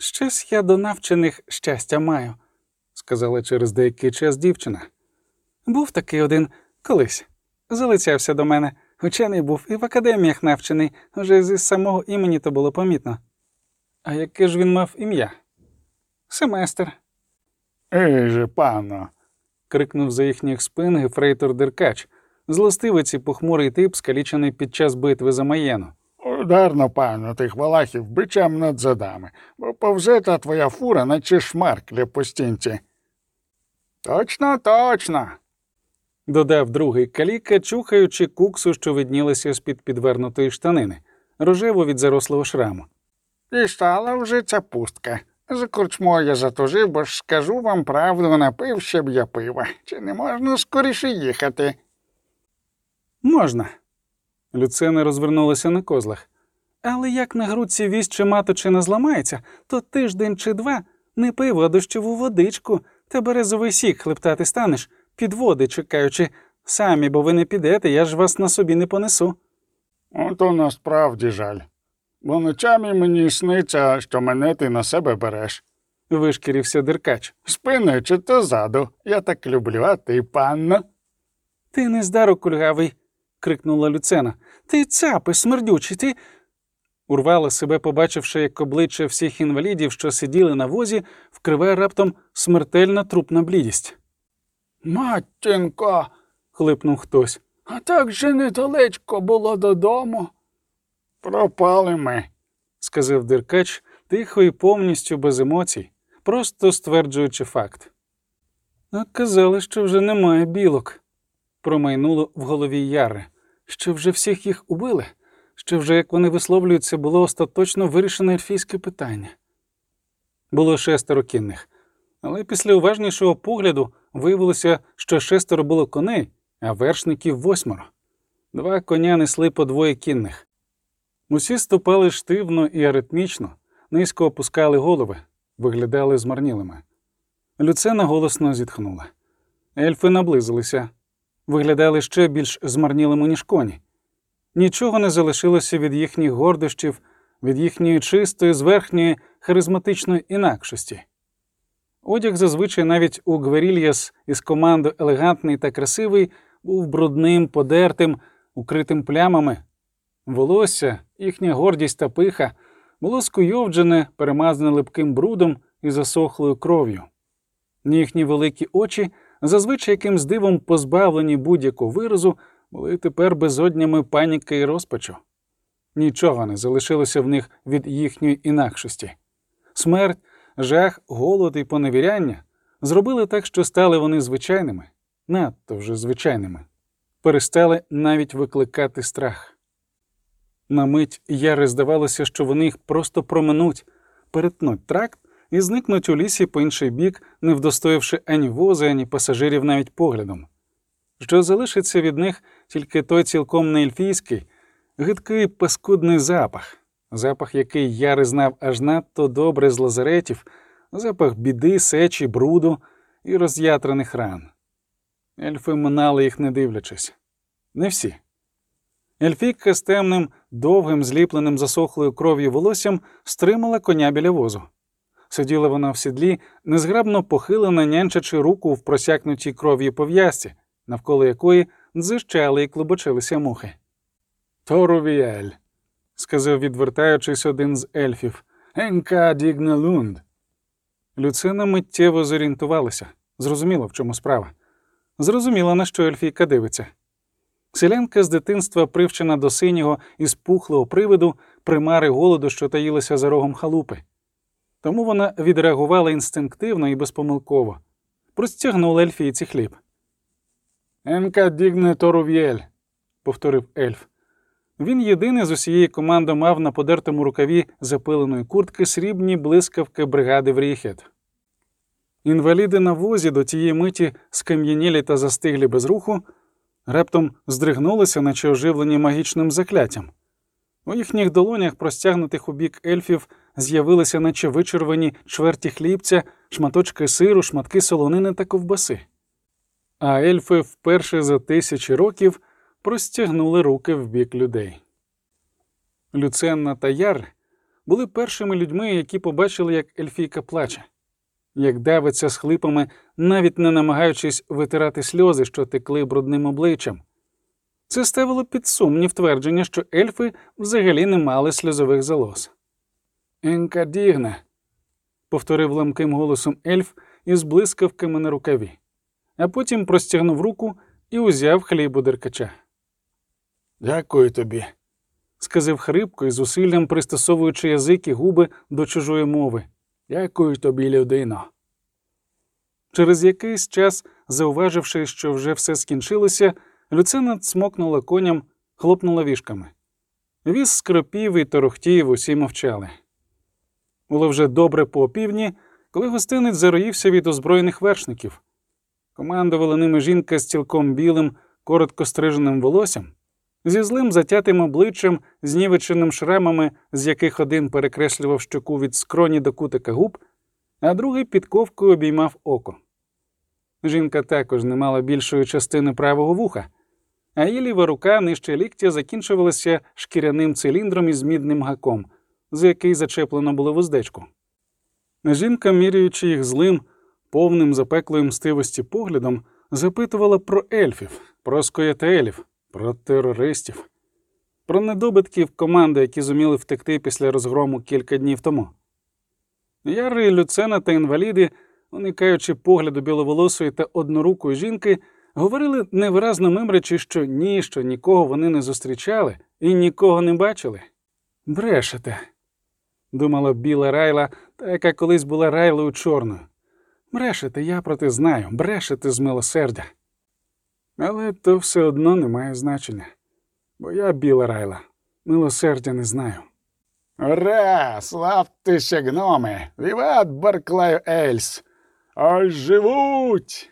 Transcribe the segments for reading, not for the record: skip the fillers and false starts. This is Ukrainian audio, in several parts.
«Щось я до навчених щастя маю», – сказала через деякий час дівчина. «Був такий один колись. Залицявся до мене. Учений був і в академіях навчений. Уже зі самого імені то було помітно». «А яке ж він мав ім'я?» «Семестр». «Ей же, панно!» – крикнув за їхніх спин гефрейтор Деркач, злостивець і похмурий тип, скалічений під час битви за Маєну. «Ударно, панно, тих валахів бичем над задами, бо повзе та твоя фура, наче шмаркля по стінці». «Точно, точно!» – додав другий каліка, чухаючи куксу, що виднілася з-під підвернутої штанини, рожеву від зарослого шраму. «Дістала вже ця пустка. За корчмою я затужив, бо ж скажу вам правду, напився б я пива. Чи не можна скоріше їхати?» «Можна». Люцина розвернулася на козлах. «Але як на грудці вісь чи маточина зламається, то тиждень чи два не пиво, а дощову водичку та березовий сік хлептати станеш, під води чекаючи. Самі, бо ви не підете, я ж вас на собі не понесу». «Ото насправді жаль. Бо ночами мені сниться, що мене ти на себе береш». Вишкірився Деркач. «Спини чи то ззаду. Я так люблю, а ти, панно?» «Ти не здару кульгавий», – крикнула Люцена. «Ти цапи, смердючий, ти...» Урвала себе, побачивши, як обличчя всіх інвалідів, що сиділи на возі, вкриває раптом смертельна трупна блідість. «Матінко!» – хлипнув хтось. «А так же недалечко було додому». «Пропали ми», – сказав Деркач, тихо і повністю без емоцій, просто стверджуючи факт. «А казали, що вже немає білок», – промайнуло в голові Яри, що вже всіх їх убили, що вже, як вони висловлюються, було остаточно вирішене ельфійське питання. Було 6 кінних, але після уважнішого погляду виявилося, що 6 було коней, а вершників 8. 2 коня несли по 2 кінних. Усі ступали штивно і аритмічно, низько опускали голови, виглядали змарнілими. Люцена голосно зітхнула. Ельфи наблизилися, виглядали ще більш змарнілими, ніж коні. Нічого не залишилося від їхніх гордощів, від їхньої чистої, зверхньої, харизматичної інакшості. Одяг зазвичай навіть у Гверільяс із команди елегантний та красивий був брудним, подертим, укритим плямами. Волосся, їхня гордість та пиха було скуйовджене, перемазане липким брудом і засохлою кров'ю. Їхні великі очі, зазвичай якимсь дивом позбавлені будь-якого виразу, були тепер безоднями паніки і розпачу. Нічого не залишилося в них від їхньої інакшості. Смерть, жах, голод і поневіряння зробили так, що стали вони звичайними, надто вже звичайними. Перестали навіть викликати страх. На мить Яри здавалося, що вони їх просто проминуть, перетнуть тракт і зникнуть у лісі по інший бік, не вдостоївши ані вози, ані пасажирів навіть поглядом. Що залишиться від них тільки той цілком не ельфійський, гидкий паскудний запах, запах, який Яри знав аж надто добре з лазаретів, запах біди, сечі, бруду і роз'ятрених ран. Ельфи минали їх не дивлячись. Не всі. Ельфійка з темним, довгим, зліпленим засохлою кров'ю волоссям стримала коня біля возу. Сиділа вона в сідлі, незграбно похилена, нянчачи руку в просякнутій кров'ю пов'язці, навколо якої дзижчали і клубочилися мухи. «Торувіель», – сказав, відвертаючись, один з ельфів, «енка дігне лунд». Люцина миттєво зорієнтувалася, зрозуміла, в чому справа. Зрозуміла, на що ельфійка дивиться. Селянка з дитинства, привчена до синього і спухлого привиду, примари голоду, що таїлися за рогом халупи. Тому вона відреагувала інстинктивно і безпомилково. Простягнула ельфійці хліб. «Енка дігне торув'єль», – повторив ельф. Він єдиний з усієї команди мав на подертому рукаві запиленої куртки срібні блискавки бригади Вріхет. Інваліди на возі, до тієї миті скам'янілі та застиглі без руху, раптом здригнулися, наче оживлені магічним закляттям. У їхніх долонях, простягнутих у бік ельфів, з'явилися наче вичервані чверті хлібця, шматочки сиру, шматки солонини та ковбаси. А ельфи вперше за 1000 років простягнули руки в бік людей. Люценна та Яр були першими людьми, які побачили, як ельфійка плаче, як давиться з хлипами, навіть не намагаючись витирати сльози, що текли брудним обличчям. Це ставило під сумнів твердження, що ельфи взагалі не мали сльозових залоз. «Енкадігне», – повторив ламким голосом ельф із блискавками на рукаві, а потім простягнув руку і узяв хліб у деркача. Дякую тобі, сказав хрипко і зусиллям пристосовуючи язик і губи до чужої мови. Дякую тобі, людино. Через якийсь час, зауваживши, що вже все скінчилося, Люцина цмокнула коням, хлопнула віжками. Віз скропів і торохтів, усі мовчали. Було вже добре по опівдні, коли гостинець зароївся від озброєних вершників. Командувала ними жінка з цілком білим, коротко стриженим волоссям, зі злим затятим обличчям, знівеченим шрамами, з яких один перекреслював щоку від скроні до кутика губ, а другий підковкою обіймав око. Жінка також не мала більшої частини правого вуха, а її ліва рука нижче ліктя закінчувалася шкіряним циліндром із мідним гаком, за який зачеплено було вуздечку. Жінка, міряючи їх злим, повним запеклої мстивості поглядом, запитувала про ельфів, про скоєтелів, про терористів, про недобитків команди, які зуміли втекти після розгрому кілька днів тому. Яри, Люцена та інваліди, уникаючи погляду біловолосої та однорукої жінки, говорили невиразно мимрячи, що нікого вони не зустрічали і нікого не бачили. «Брешете», – думала біла Райла, та яка колись була Райлою чорною. «Брешете, я про те знаю, брешете з милосердя». Але то все одно не має значення, бо я біла Райла, милосердя не знаю. Ура! Славтеся, гноми! Віват Барклаю Ельс! Аж живуть!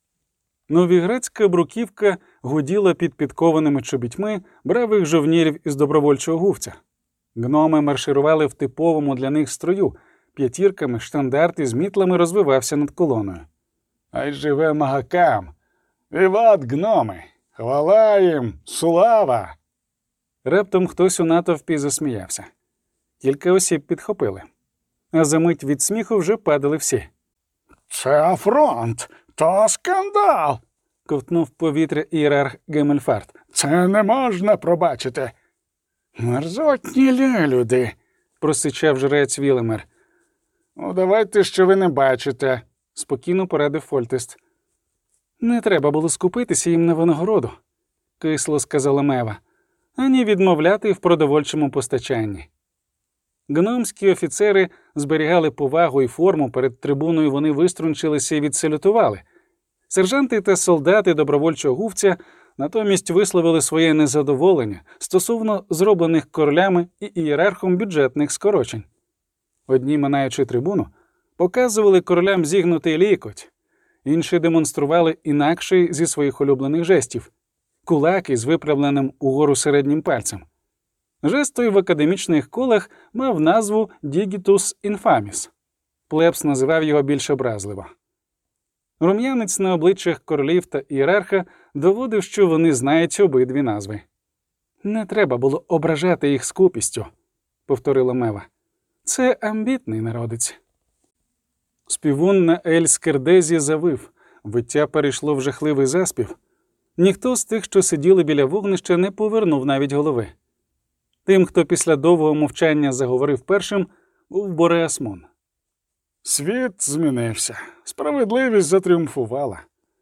Новіградська бруківка гуділа під підкованими чобітьми бравих жовнірів із добровольчого гувця. Гноми марширували в типовому для них строю, п'ятірками штандарт із мітлами розвивався над колоною. Ай живе магакам! Віват, гноми! Хвала їм! Слава! Раптом хтось у натовпі засміявся. Кілька осіб підхопили. А за мить від сміху вже падали всі. «Це афронт! То скандал!» – ковтнув повітря ієрарх Гемельфард. «Це не можна пробачити!» «Мерзотні люди!» – просичав жрець Вілемер. «Давайте, що ви не бачите!» – спокійно порадив Фольтест. «Не треба було скупитися їм на винагороду», – кисло сказала Мева, «ані відмовляти в продовольчому постачанні». Гномські офіцери зберігали повагу і форму, перед трибуною вони виструнчилися і відсалютували. Сержанти та солдати добровольчого гувця натомість висловили своє незадоволення стосовно зроблених королями і ієрархом бюджетних скорочень. Одні, минаючи трибуну, показували королям зігнутий лікоть, інші демонстрували інакший зі своїх улюблених жестів – кулаки з виправленим угору середнім пальцем. Жест той в академічних колах мав назву «Digitus infamis». Плебс називав його більш образливо. Рум'янець на обличчях королів та ієрарха доводив, що вони знають обидві назви. «Не треба було ображати їх скупістю», – повторила Мева. «Це амбітний народець». Співун на Ель-Скердезі завив, виття перейшло в жахливий заспів. Ніхто з тих, що сиділи біля вогнища, не повернув навіть голови. Тим, хто після довгого мовчання заговорив першим, був Бореасмон. «Світ змінився. Справедливість затріумфувала.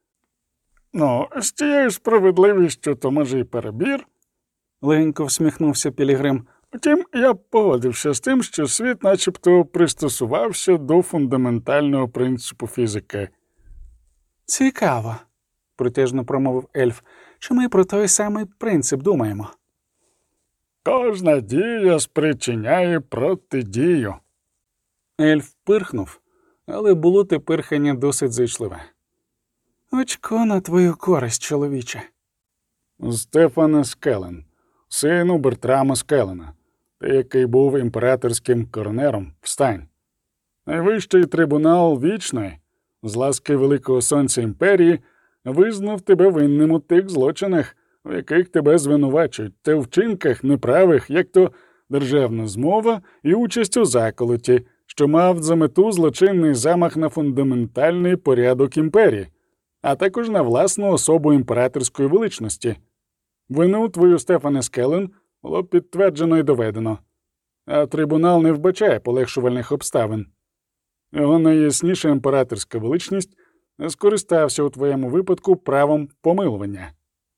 З тією справедливістю то, може, і перебір?» Легенько всміхнувся Пілігрим. «Втім, я б погодився з тим, що світ начебто пристосувався до фундаментального принципу фізики». «Цікаво», – протяжно промовив ельф, – «що ми про той самий принцип думаємо». «Кожна дія спричиняє протидію». Ельф пирхнув, але було те пирхання досить зичливе. «Очко на твою користь, чоловіче». «Стефане Скелен, сину Бертрама Скелена, ти, який був імператорським коронером, встань. Найвищий трибунал вічної, з ласки Великого Сонця імперії, визнав тебе винним у тих злочинах, в яких тебе звинувачують, та вчинках неправих, як то державна змова і участь у заколоті, що мав за мету злочинний замах на фундаментальний порядок імперії, а також на власну особу імператорської величності. Вину твою, Стефане Скелен, було підтверджено і доведено, а трибунал не вбачає полегшувальних обставин. Його найясніша імператорська величність скористався у твоєму випадку правом помилування.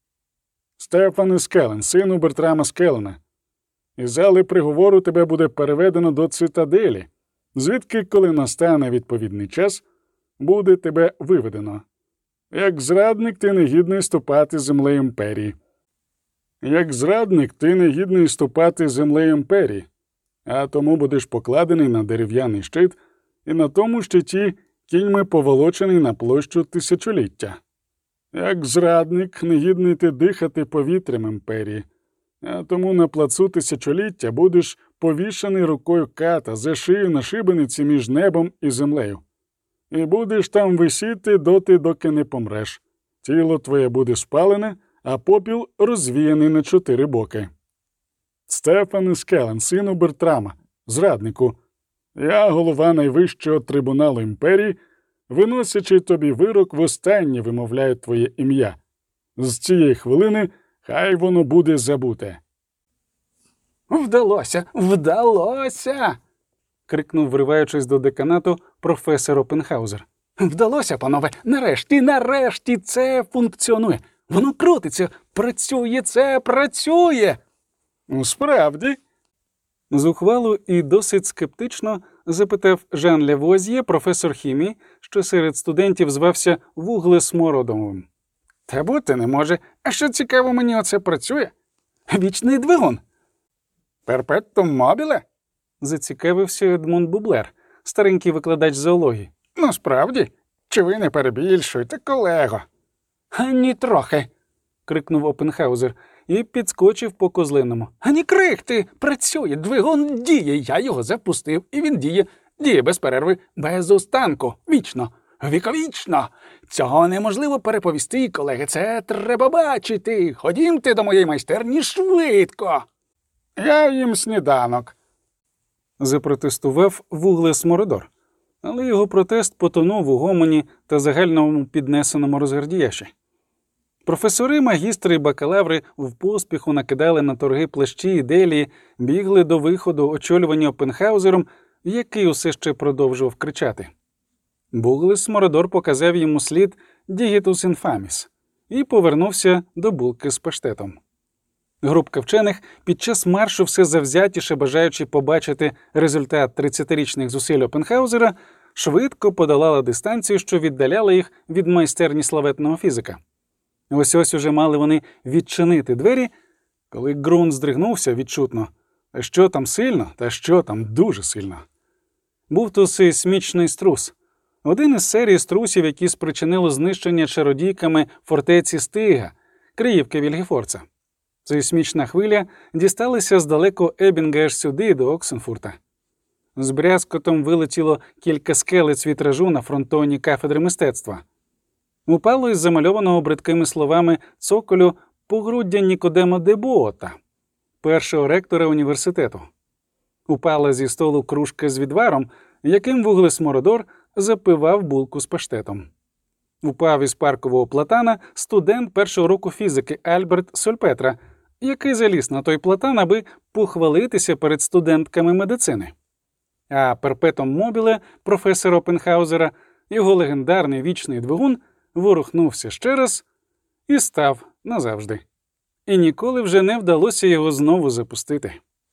Стефане Скелен, сину Бертрама Скелена, із зали приговору тебе буде переведено до цитаделі, звідки, коли настане відповідний час, буде тебе виведено. Як зрадник ти не гідний ступати землею імперії. Як зрадник ти не гідний ступати землею імперії, а тому будеш покладений на дерев'яний щит і на тому щиті кіньми поволочений на площу тисячоліття. Як зрадник не гідний ти дихати повітрям імперії, а тому на плацу тисячоліття будеш повішаний рукою ката за шию на шибениці між небом і землею. І будеш там висіти доти, доки не помреш. Тіло твоє буде спалене, а попіл розвіяний на 4 боки. Стефане Скелен, сину Бертрама, зраднику, я, голова найвищого трибуналу імперії, виносячи тобі вирок, востаннє вимовляю твоє ім'я. З цієї хвилини хай воно буде забуте. «Вдалося! Вдалося!» – крикнув, вриваючись до деканату, професор Оппенхаузер. «Вдалося, панове! Нарешті це функціонує! Воно крутиться! Працює! Це працює!» Справді? Зухвало і досить скептично запитав Жан Лявуазьє, професор хімії, що серед студентів звався Вуглесмородовим. Та бути не може. А що цікаво, мені оце працює? Вічний двигун. Перпеттум мобіле? Зацікавився Едмунд Бублер, старенький викладач зоології. Ну, справді? Чи ви не перебільшуєте, колего? «Ані трохи!» – крикнув Оппенхаузер і підскочив по козлиному. «Ані крихти! Працює! Двигун діє! Я його запустив, і він діє! Діє без перерви, без устанку! Вічно! Віковічно! Цього неможливо переповісти, колеги! Це треба бачити! Ходімте до моєї майстерні швидко!» «Я їм сніданок!» – запротестував Вуглесмородор. Але його протест потонув у гомоні та загальному піднесеному розгардіяші. Професори, магістри і бакалаври в поспіху накидали на торги плащі і делії, бігли до виходу, очолювані Оппенхаузером, який усе ще продовжував кричати. Вуглесмородор показав йому слід «Дігітус інфаміс» і повернувся до булки з паштетом. Групка вчених під час маршу все завзятіше бажаючи побачити результат 30-річних зусиль Оппенхаузера, швидко подолала дистанцію, що віддаляла їх від майстерні славетного фізика. Ось уже мали вони відчинити двері, коли ґрунт здригнувся відчутно. А що там сильно, та що там дуже сильно. Був то сейсмічний струс. Один із серії струсів, які спричинило знищення чародійками фортеці Стига, Криївки Вільгефорца. Сейсмічна хвиля дісталася здалеку Ебінга аж сюди, до Оксенфурта. З брязкотом вилетіло кілька скелець вітражу на фронтоні кафедри мистецтва. Упало із замальованого бридкими словами цоколю погруддя Нікодема де Боота, першого ректора університету. Упала зі столу кружка з відваром, яким Вуглесмородор запивав булку з паштетом. Упав із паркового платана студент першого року фізики Альберт Сольпетра, який заліз на той платан, аби похвалитися перед студентками медицини. А перпетом мобіле професора Оппенхаузера, його легендарний вічний двигун, ворухнувся ще раз і став назавжди. І ніколи вже не вдалося його знову запустити.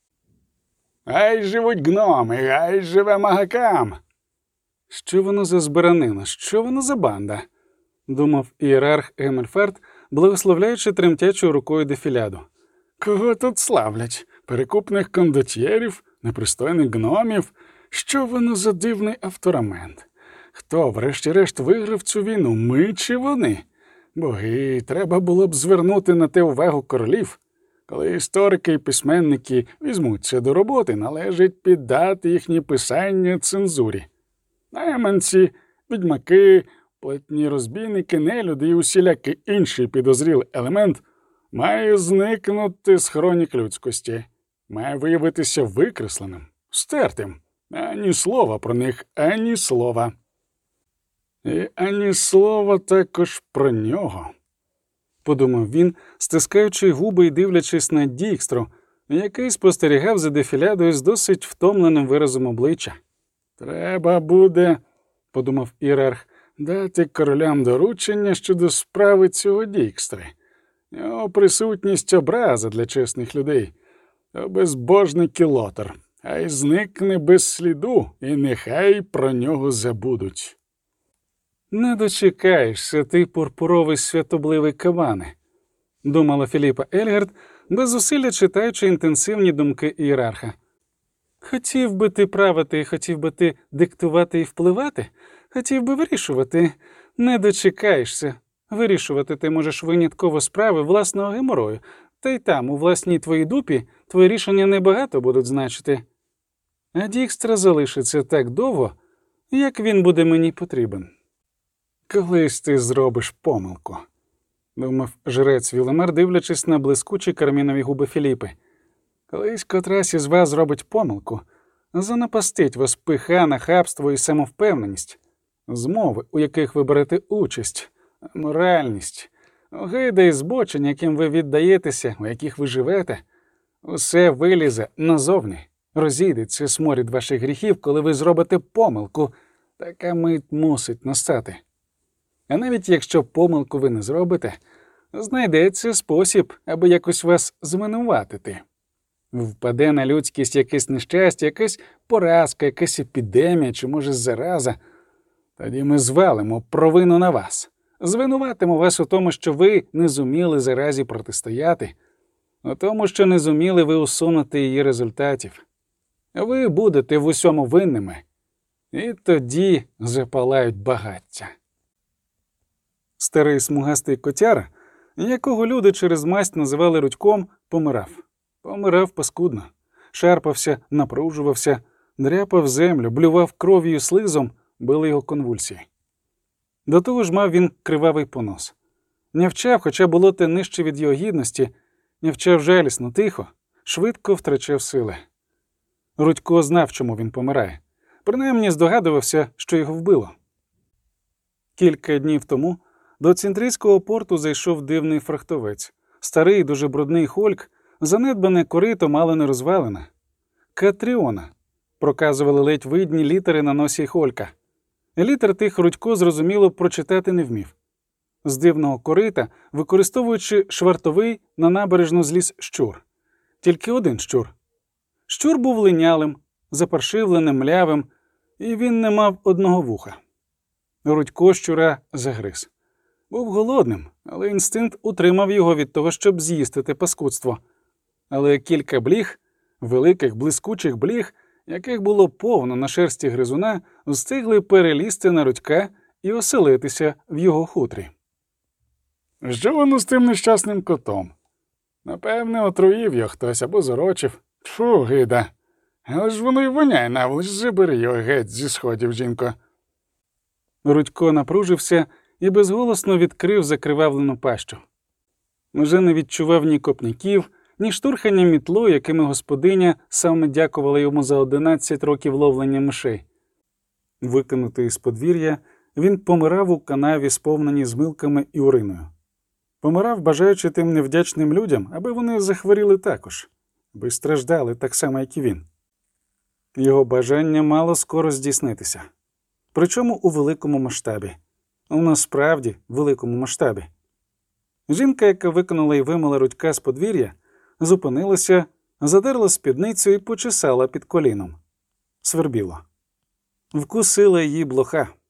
«Ай живуть гноми, ай живе магакам!» Що воно за збиранина, що воно за банда? Думав ієрарх Гемельфард, благословляючи тремтячою рукою дефіляду. Кого тут славлять? Перекупних кондотьєрів? Непристойних гномів? Що воно за дивний авторамент? Хто, врешті-решт, виграв цю війну, ми чи вони? Боги, треба було б звернути на те увагу королів. Коли історики і письменники візьмуться до роботи, належить піддати їхні писання цензурі. Найманці, відьмаки, платні розбійники, нелюди і усілякий інший підозрілий елемент має зникнути з хронік людськості. має виявитися викресленим, стертим. Ані слова про них, ані слова. І ані слова також про нього, подумав він, стискаючи губи і дивлячись на Дікстру, який спостерігав за дефілядою з досить втомленим виразом обличчя. Треба буде, подумав ієрарх, дати королям доручення щодо справи цього Дікстри. Його присутність образа для чесних людей. То безбожний кілотер. Хай зникне без сліду, і нехай про нього забудуть. Не дочекаєшся, ти пурпуровий святобливий каване, думала Філіпа Ельгард, без зусилля читаючи інтенсивні думки ієрарха. Хотів би ти правити, хотів би ти диктувати і впливати, хотів би вирішувати. Не дочекаєшся. Вирішувати ти можеш винятково справи власного геморою, та й там, у власній твоїй дупі, твої рішення небагато будуть значити. А Дікстра залишиться так довго, як він буде мені потрібен. Колись ти зробиш помилку, думав жрець Вілемер, дивлячись на блискучі кармінові губи Філіпи. Колись котрась із вас зробить помилку, занапастить вас пиха, нахабство і самовпевненість, змови, у яких ви берете участь, моральність, огида і збочень, яким ви віддаєтеся, у яких ви живете, усе вилізе назовні, розійдеться сморід ваших гріхів, коли ви зробите помилку. Така мить мусить настати. А навіть якщо помилку ви не зробите, знайдеться спосіб, аби якось вас звинуватити. Впаде на людськість якесь нещастя, якась поразка, якась епідемія чи, може, зараза. Тоді ми звалимо провину на вас. Звинуватимо вас у тому, що ви не зуміли заразі протистояти, у тому, що не зуміли ви усунути її результатів. Ви будете в усьому винними, і тоді запалають багаття. Старий смугастий котяра, якого люди через масть називали Рудьком, помирав. Помирав паскудно. Шарпався, напружувався, дряпав землю, блював кров'ю слизом, били його конвульсії. До того ж мав він кривавий понос. Нявчав, хоча було те нижче від його гідності, нявчав жалісно, тихо, швидко втрачав сили. Рудько знав, чому він помирає. Принаймні здогадувався, що його вбило. Кілька днів тому до Цінтрійського порту зайшов дивний фрахтовець. Старий, дуже брудний хольк, занедбане корито мало не розвалене. Катріона, проказували ледь видні літери на носі холька. Літер тих Рудько, зрозуміло, прочитати не вмів. З дивного корита, використовуючи швартовий, на набережну зліз щур. Тільки один щур. Щур був линялим, запаршивленим, млявим, і він не мав одного вуха. Рудько щура загриз. Був голодним, але інстинкт утримав його від того, щоб з'їсти те паскудство. Але кілька бліг, великих блискучих бліг, яких було повно на шерсті гризуна, встигли перелізти на Рудька і оселитися в його хутрі. Що воно з тим нещасним котом? Напевне, отруїв його хтось або зорочив. Фу, гида. Але ж воно й воняє навлиш, забери його геть зі сходів, жінко. Рудько напружився і безголосно відкрив закривавлену пащу. Уже не відчував ні копняків, ні штурхання мітлою, якими господиня саме дякувала йому за 11 років ловлення мишей. Викинутий з подвір'я, він помирав у канаві, сповненій змилками і уриною. Помирав, бажаючи тим невдячним людям, аби вони захворіли також, аби страждали так само, як і він. Його бажання мало скоро здійснитися. Причому у великому масштабі. У насправді великому масштабі. Жінка, яка виконала і вимила Рудька з подвір'я, зупинилася, задерла спідницю і почесала під коліном. Свербіло. Вкусила її блоха.